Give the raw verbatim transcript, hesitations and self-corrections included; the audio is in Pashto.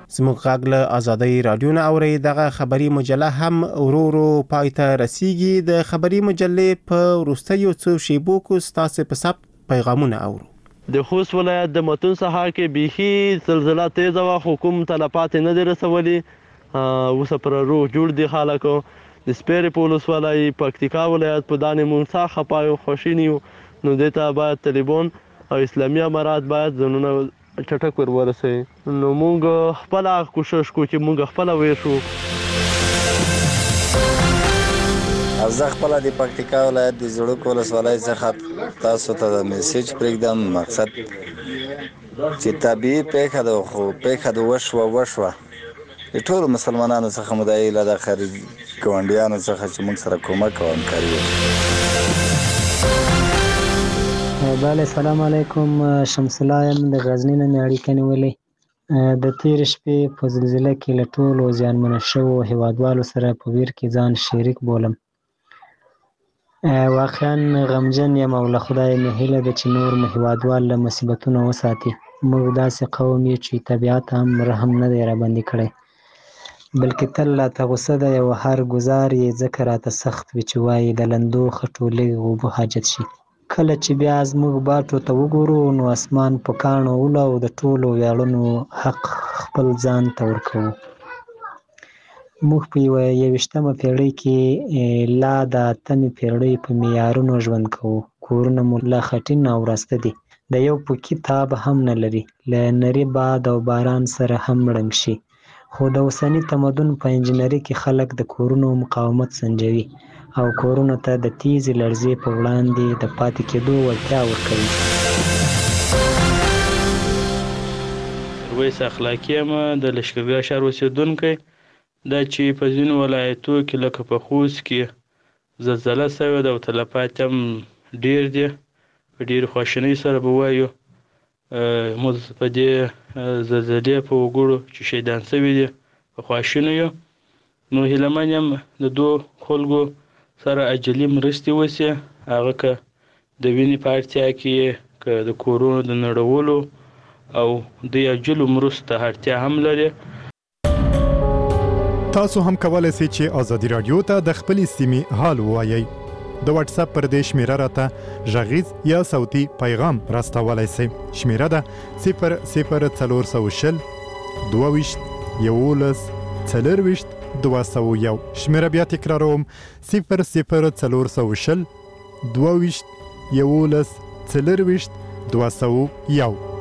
زموږ غږ له آزادۍ رادیو نه اورئ. دغه خبري مجله هم ورو ورو پای ته رسیږي. د خبري مجلې په وروستیو څو شیبو کې ستاسو په ثبت پیغامونه اورو. د خوست ولایت د متون ساحه کې بیخي زلزله تیزه وه، خو کوم تلفات نه دي رسولي. اوس پر روح جوړ دي خلکو. د سپیرې په ولسوالۍ پکتیکا ولایت په دانې موږ څه خپایو خوشین یو، نو دې ته باید طالبان او اسلامي امارات باید ځانونه چټک ور ورسوي. نو موږ خپله کوشش کوو چې موږ خپله ویر شو. او زه خپله د پکتیکا ولایت د زړوک ولسوالۍ څخه تاسو ته د میسیج پرېږدم. مقصد چې طبیعي پیښه ده، خو پیښه د وشوه وشوه د ټولو مسلمانانو څخه مو دا هیله ده، خارجي ګاونډیانو څخه چې موږ سره کومک او همکاري وکړي. بله سلام علیکم، شمس الله یم د غزني نه مې اړیکه نیولې. د تېرې شپې په زلزله کې له ټولو زیانمنه شوو هیوادوالو سره په ویر کې ځان شریک بولم. واقعا غمجن یم او له خدایه مې هیله ده چې نور مو هیوادوال له مصیبتونو وساتي. موږ داسې قوم یو چې طبیعت هم رحم نه دی راباندې کړی، بلکې تل راته غوسه دی او هر ګزار یې ځکه راته سخت وي چې وایي د لندو خټو لږ اوبه حاجت شي. کله چې بیا زموږ باټو ته وګورو نو اسمان په کاڼو ولو د ټولو ویاړونو حق خپل ځان ته ورکوو. موږ په یوه یویشتمه پیړۍ کې لا د اتمې پیړۍ په معیارونو ژوند کوو. کورونه مو لا خټین او راسته دي، د یو پوکي تاب هم نه لري، له نري باد او باران سره هم ړنګ شي. خو د اوسني تمدن په انجینري کې خلک د کورونو مقاومت سنجوي او کورونو ته د تیزې لړزې په وړاندې د پاتې کېدو وړتیا ورکوي. ویس اخلاقي یم، د لښکرګاه ښار اوسېدونکی. دا چې په ځینو ولایتو کې لکه په خوست کې زلزله شوې ده او تلفات هم ډېر دي. په ډېرې خواشینۍ سره به وایو موږ په دې زلزلې په وګړو چې شهیدان شوي دي په خواشینو یو. نو هیلهمن یم د دو خلکو سره عجلي مرستې وشي، هغه که د وینې په اړتیا کې که د کورونو د نړولو او د عجلو مرستو ته اړتیا هم لري. تاسو هم کولای شئ چې آزادي رادیو ته د خپلې سیمې حال ووایئ. د واتس اپ پر دې شمیره راته غږیز یا صوتي پیغام راستولی شئ. شمیره ده صفر صفر څلور سوه شل دوه ویشت یولس څلرویشت دوه سوه یو. شمیره بیا تکراروم، صفر صفر څلور سوه شل دوه ویشت یولس څلرویشت دوه سوه یو.